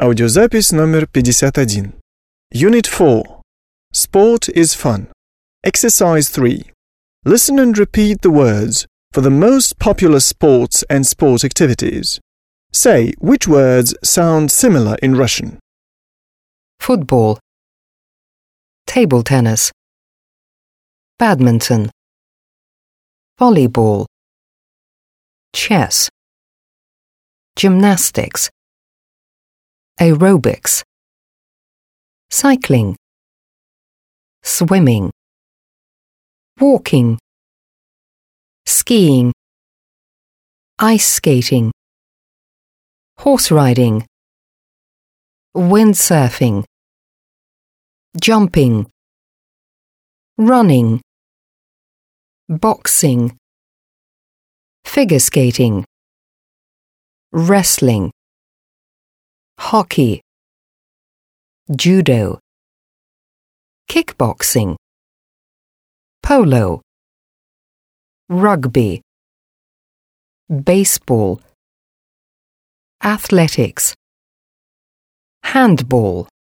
Аудиозапись номер 51. Unit 4. Sport is fun. Exercise 3. Listen and repeat the words for the most popular sports and sport activities. Say which words sound similar in Russian. Football, table tennis, badminton, volleyball, chess, gymnastics, aerobics, cycling, swimming, walking, skiing, ice skating, horse riding, windsurfing, jumping, running, boxing, figure skating, wrestling, hockey, judo, kickboxing, polo, rugby, baseball, athletics, handball.